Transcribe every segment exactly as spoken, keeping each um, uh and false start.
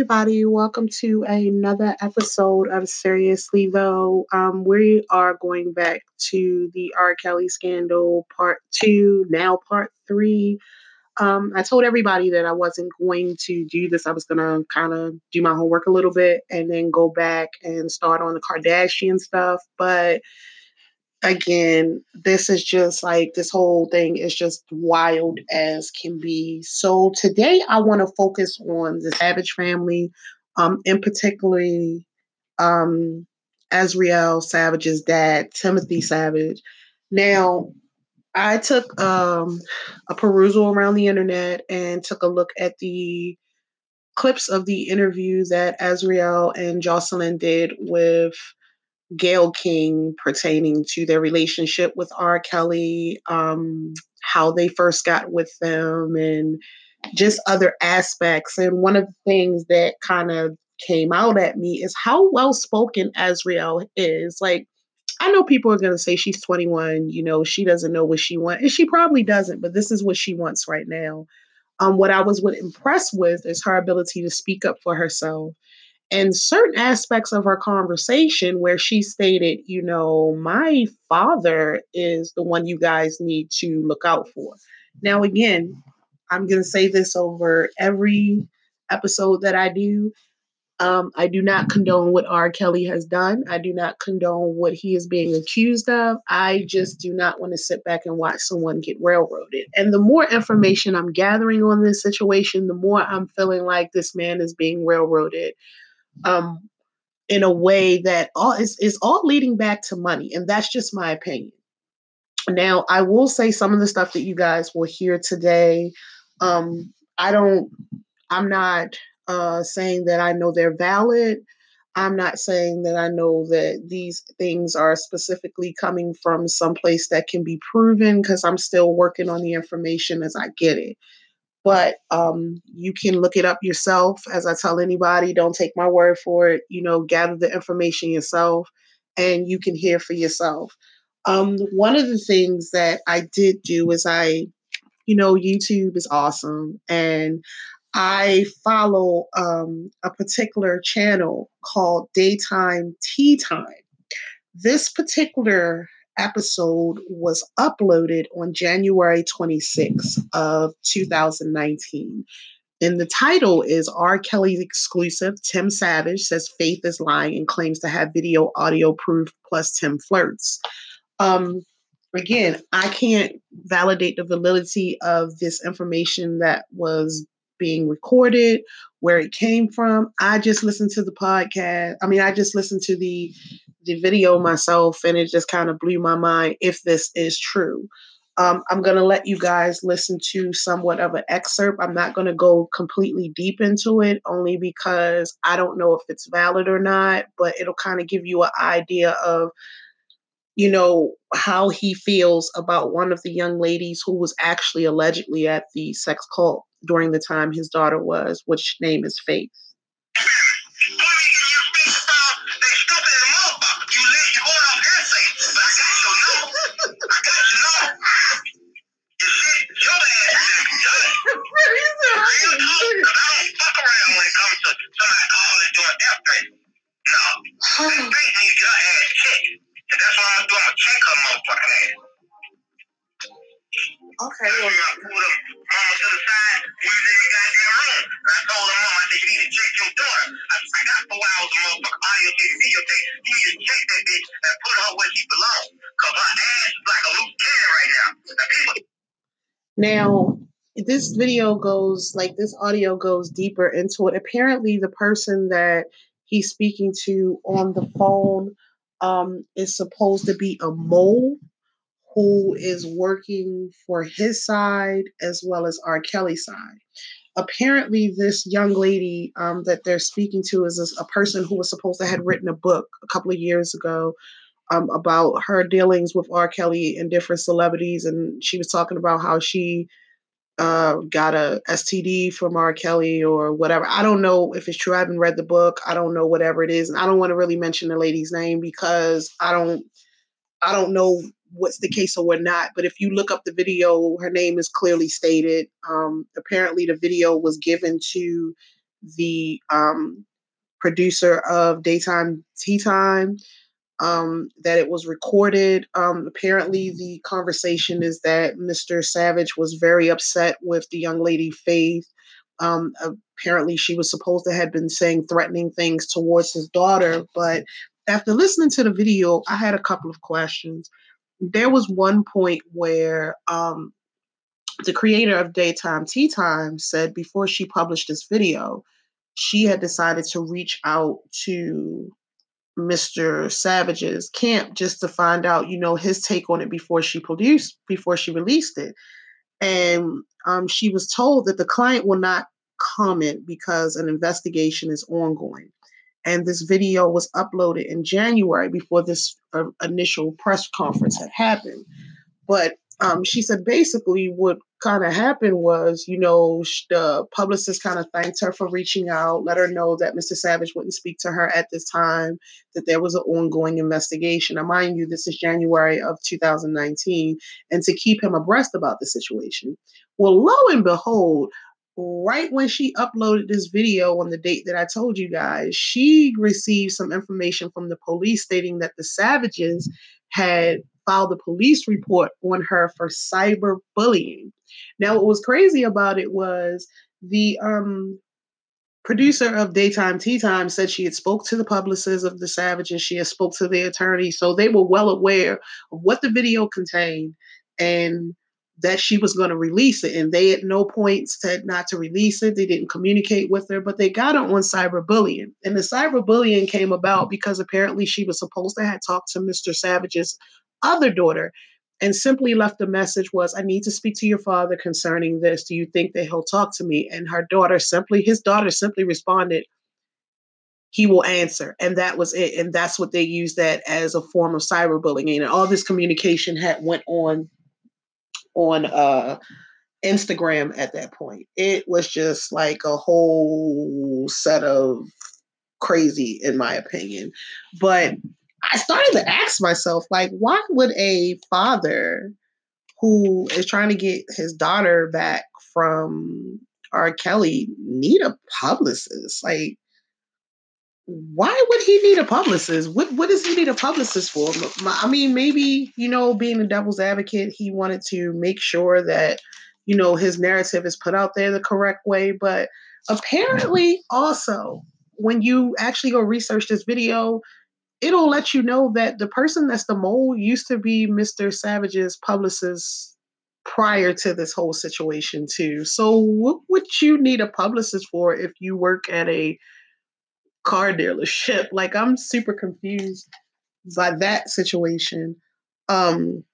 everybody. Welcome to another episode of Seriously Though. Um, we are going back to the R. Kelly scandal, part two, now part three. Um, I told everybody that I wasn't going to do this. I was going to kind of do my homework a little bit and then go back and start on the Kardashian stuff. But again, this is just like this whole thing is just wild as can be. So today I want to focus on the Savage family, um, in particularly um Azriel Savage's dad, Timothy Savage. Now, I took um a perusal around the internet and took a look at the clips of the interview that Azriel and Jocelyn did with Gail King pertaining to their relationship with R. Kelly, um, how they first got with them, and just other aspects. And one of the things that kind of came out at me is how well spoken Azriel is. Like, I know people are going to say she's twenty-one, you know, she doesn't know what she wants, and she probably doesn't, but this is what she wants right now. Um, what I was what impressed with is her ability to speak up for herself and certain aspects of her conversation where she stated, you know, my father is the one you guys need to look out for. Now, again, I'm going to say this over every episode that I do. Um, I do not condone what R. Kelly has done. I do not condone what he is being accused of. I just do not want to sit back and watch someone get railroaded. And the more information I'm gathering on this situation, the more I'm feeling like this man is being railroaded um, in a way that all is, is all leading back to money. And that's just my opinion. Now, I will say some of the stuff that you guys will hear today. Um, I don't, I'm not uh, saying that I know they're valid. I'm not saying that I know that these things are specifically coming from someplace that can be proven because I'm still working on the information as I get it. But um, you can look it up yourself. As I tell anybody, don't take my word for it. You know, gather the information yourself and you can hear for yourself. Um, one of the things that I did do is I, you know, YouTube is awesome. And I follow um, a particular channel called Daytime Tea Time. This particular episode was uploaded on January twenty-sixth of two thousand nineteen. And the title is R. Kelly's exclusive. Tim Savage says Faith is lying and claims to have video audio proof plus Tim flirts. Um, again, I can't validate the validity of this information that was being recorded, where it came from. I just listened to the podcast. I mean, I just listened to the the video myself, and it just kind of blew my mind if this is true. Um, I'm going to let you guys listen to somewhat of an excerpt. I'm not going to go completely deep into it, only because I don't know if it's valid or not, but it'll kind of give you an idea of, you know, how he feels about one of the young ladies who was actually allegedly at the sex cult during the time his daughter was, which name is Faith. Okay. Well, I pulled up mama to the side. We was in the goddamn room. And I told her mom, I said, you need to check your daughter. I, I got four hours of motherfucking audio tape, video tape. You need to check that bitch and put her where she belongs. Because her ass is like a loose cannon right now. Now, people... Now, this video goes, like this audio goes deeper into it. Apparently, the person that he's speaking to on the phone um, is supposed to be a mole who is working for his side as well as R. Kelly's side. Apparently, this young lady um, that they're speaking to is a, a person who was supposed to have written a book a couple of years ago um, about her dealings with R. Kelly and different celebrities. And she was talking about how she uh, got a S T D from R. Kelly or whatever. I don't know if it's true. I haven't read the book. I don't know whatever it is. And I don't want to really mention the lady's name because I don't I don't know what's the case or what not, but if you look up the video, her name is clearly stated. Um, apparently, the video was given to the um, producer of Daytime Tea Time, um, that it was recorded. Um, apparently, the conversation is that Mister Savage was very upset with the young lady Faith. Um, apparently, she was supposed to have been saying threatening things towards his daughter, but after listening to the video, I had a couple of questions. There was one point where um, the creator of Daytime Tea Time said before she published this video, she had decided to reach out to Mister Savage's camp just to find out, you know, his take on it before she produced, before she released it. And um, she was told that the client will not comment because an investigation is ongoing. And this video was uploaded in January before this uh, initial press conference had happened. But um, she said basically what kind of happened was, you know, the publicist kind of thanked her for reaching out, let her know that Mister Savage wouldn't speak to her at this time, that there was an ongoing investigation. Now, mind you, this is January of two thousand nineteen, and to keep him abreast about the situation. Well, lo and behold, right when she uploaded this video on the date that I told you guys, she received some information from the police stating that the Savages had filed a police report on her for cyberbullying. Now, what was crazy about it was the um, producer of Daytime Tea Time said she had spoke to the publicist of the Savages. She had spoke to the attorney, so they were well aware of what the video contained and that she was going to release it. And they at no point said not to release it. They didn't communicate with her, but they got her on cyberbullying. And the cyberbullying came about because apparently she was supposed to have talked to Mister Savage's other daughter and simply left a message was, I need to speak to your father concerning this. Do you think that he'll talk to me? And her daughter simply, his daughter simply responded, he will answer. And that was it. And that's what they used that as a form of cyberbullying. And all this communication had went on on uh Instagram at that point. It was just like a whole set of crazy, in my opinion. But I started to ask myself, like, why would a father who is trying to get his daughter back from R. Kelly need a publicist? Like, why would he need a publicist? What what does he need a publicist for? I mean, maybe, you know, being the devil's advocate, he wanted to make sure that, you know, his narrative is put out there the correct way. But apparently, also, when you actually go research this video, it'll let you know that the person that's the mole used to be Mister Savage's publicist prior to this whole situation too. So what would you need a publicist for if you work at a car dealership? Like, I'm super confused by that situation. Um,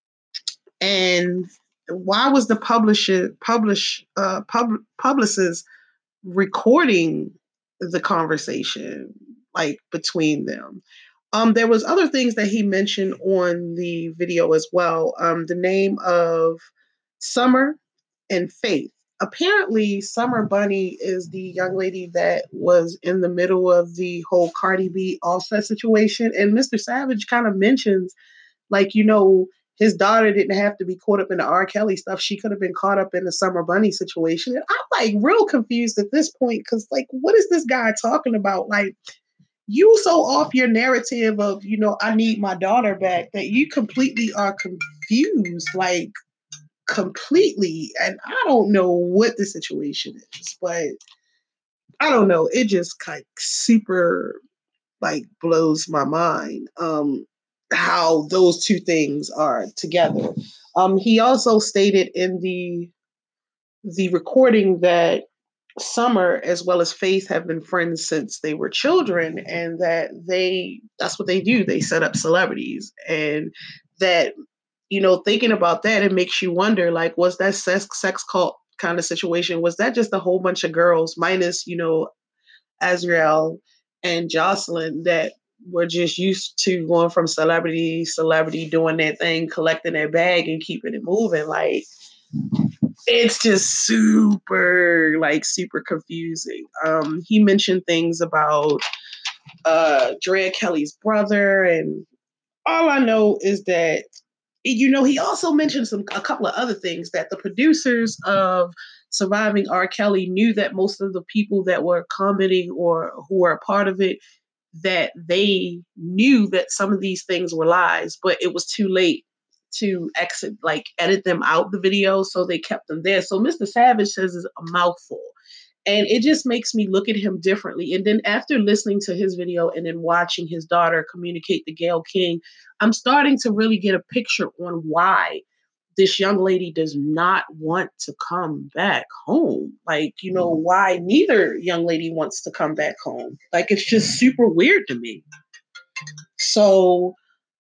and why was the publisher publish uh pub, publicist recording the conversation like between them? Um, there was other things that he mentioned on the video as well. Um, the name of Summer and Faith. Apparently, Summer Bunny is the young lady that was in the middle of the whole Cardi B Offset situation. And Mister Savage kind of mentions, like, you know, his daughter didn't have to be caught up in the R. Kelly stuff. She could have been caught up in the Summer Bunny situation. And I'm like real confused at this point because, like, what is this guy talking about? Like, you so off your narrative of, you know, I need my daughter back that you completely are confused, like completely. And I don't know what the situation is, but I don't know. It just like super like blows my mind um, how those two things are together. Um, he also stated in the the recording that Summer as well as Faith have been friends since they were children, and that they that's what they do. They set up celebrities, and that, you know, thinking about that, it makes you wonder, like, was that sex sex cult kind of situation? Was that just a whole bunch of girls minus, you know, Azriel and Jocelyn that were just used to going from celebrity celebrity doing their thing, collecting their bag and keeping it moving? Like, it's just super, like, super confusing. Um, he mentioned things about uh, Drea Kelly's brother, and all I know is that You know, he also mentioned some a couple of other things that the producers of Surviving R. Kelly knew that most of the people that were commenting or who were a part of it, that they knew that some of these things were lies, but it was too late to exit, like edit them out the video, so they kept them there. So mister Savage says is a mouthful. And it just makes me look at him differently. And then after listening to his video and then watching his daughter communicate to Gayle King, I'm starting to really get a picture on why this young lady does not want to come back home. Like, you know, why neither young lady wants to come back home. Like, it's just super weird to me. So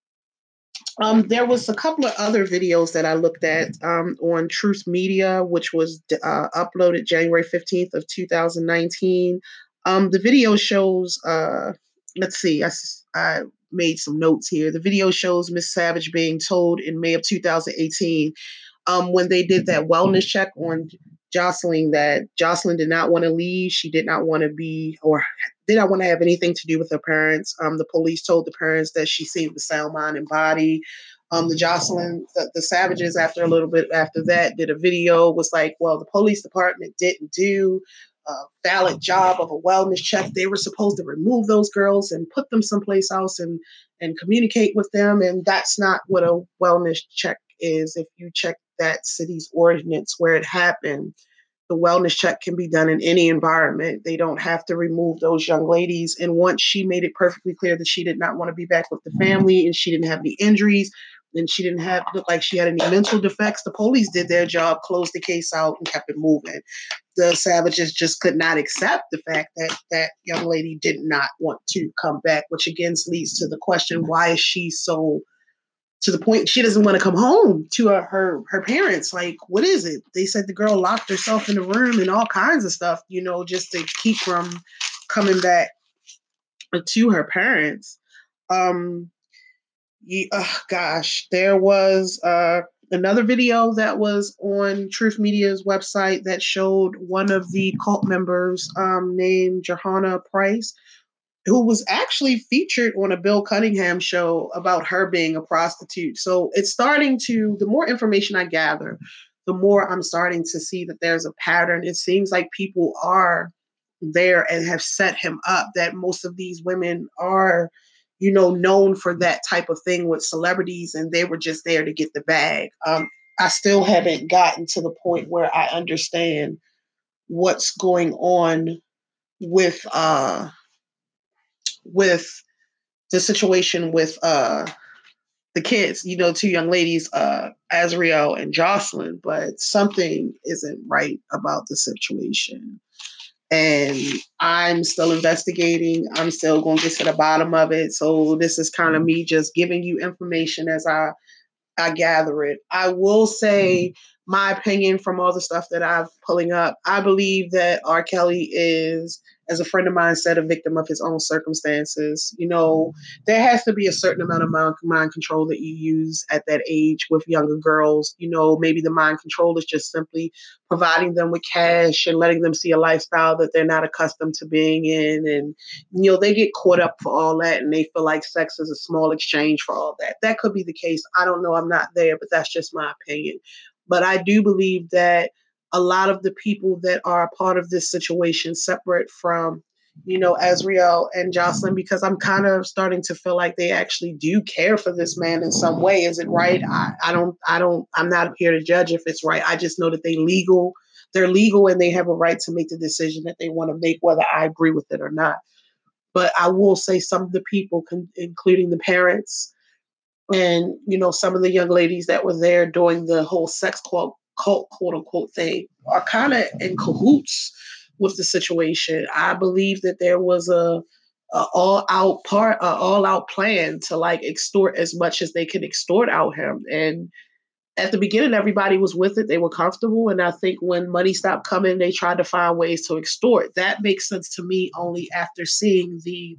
um, there was a couple of other videos that I looked at um, on Truth Media, which was uh, uploaded January fifteenth of two thousand nineteen. Um, the video shows, uh, let's see, I, I made some notes here. The video shows Miss Savage being told in May of two thousand eighteen, um, when they did that wellness check on Jocelyn, that Jocelyn did not want to leave. She did not want to be, or did not want to have anything to do with her parents. Um, the police told the parents that she seemed to sound mind and body. Um, the Jocelyn, the, the Savages, after a little bit after that, did a video, was like, well, the police department didn't do a valid job of a wellness check. They were supposed to remove those girls and put them someplace else and, and communicate with them. And that's not what a wellness check is. If you check that city's ordinance where it happened, the wellness check can be done in any environment. They don't have to remove those young ladies. And once she made it perfectly clear that she did not want to be back with the family and she didn't have any injuries and she didn't have look like she had any mental defects, the police did their job, closed the case out, and kept it moving. The Savages just could not accept the fact that that young lady did not want to come back, which again leads to the question, why is she so to the point she doesn't want to come home to her, her her parents? Like, what is it? They said the girl locked herself in the room and all kinds of stuff, you know, just to keep from coming back to her parents. Um, yeah, oh, gosh, there was uh, another video that was on Truth Media's website that showed one of the cult members um, named Johanna Price, who was actually featured on a Bill Cunningham show about her being a prostitute. So it's starting to, the more information I gather, the more I'm starting to see that there's a pattern. It seems like people are there and have set him up, that most of these women are, you know, known for that type of thing with celebrities, and they were just there to get the bag. Um, I still haven't gotten to the point where I understand what's going on with uh, with the situation with uh the kids, you know, two young ladies, uh, Azriel and Jocelyn, but something isn't right about the situation. And I'm still investigating. I'm still going to get to the bottom of it. So this is kind of me just giving you information as I I gather it. I will say my opinion from all the stuff that I'm pulling up. I believe that R. Kelly is, as a friend of mine said, a victim of his own circumstances. You know, there has to be a certain amount of mind, mind control that you use at that age with younger girls. You know, maybe the mind control is just simply providing them with cash and letting them see a lifestyle that they're not accustomed to being in. And, you know, they get caught up for all that and they feel like sex is a small exchange for all that. That could be the case. I don't know. I'm not there, but that's just my opinion. But I do believe that a lot of the people that are a part of this situation, separate from, you know, Azriel and Jocelyn, because I'm kind of starting to feel like they actually do care for this man in some way. Is it right? I, I don't, I don't, I'm not here to judge if it's right. I just know that they legal, they're legal and they have a right to make the decision that they want to make, whether I agree with it or not. But I will say some of the people, con- including the parents and, you know, some of the young ladies that were there doing the whole sex cult, cult quote unquote thing, are kind of in cahoots with the situation. I believe that there was a, a all out part, a all out plan to like extort as much as they could extort out him. And at the beginning, everybody was with it. They were comfortable. And I think when money stopped coming, they tried to find ways to extort. That makes sense to me only after seeing the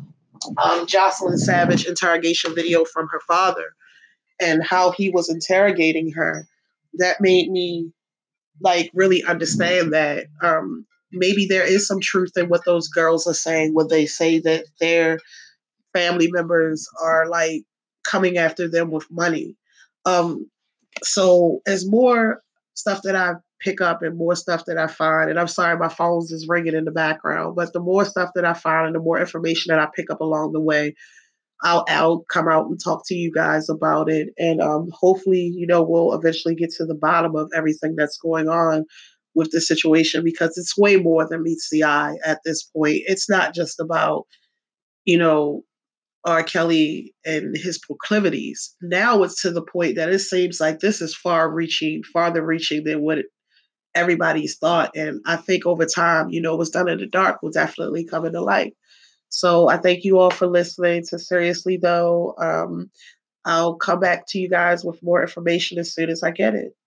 um, Jocelyn Savage interrogation video from her father and how he was interrogating her. That made me like really understand that um, maybe there is some truth in what those girls are saying when they say that their family members are like coming after them with money. Um, so as more stuff that I pick up and more stuff that I find, and I'm sorry, my phone's just ringing in the background, but the more stuff that I find and the more information that I pick up along the way, I'll, I'll come out and talk to you guys about it. And um, hopefully, you know, we'll eventually get to the bottom of everything that's going on with the situation because it's way more than meets the eye at this point. It's not just about, you know, R. Kelly and his proclivities. Now it's to the point that it seems like this is far reaching, farther reaching than what it, everybody's thought. And I think over time, you know, what's done in the dark will definitely come into light. So I thank you all for listening to Seriously Though. Um, I'll come back to you guys with more information as soon as I get it.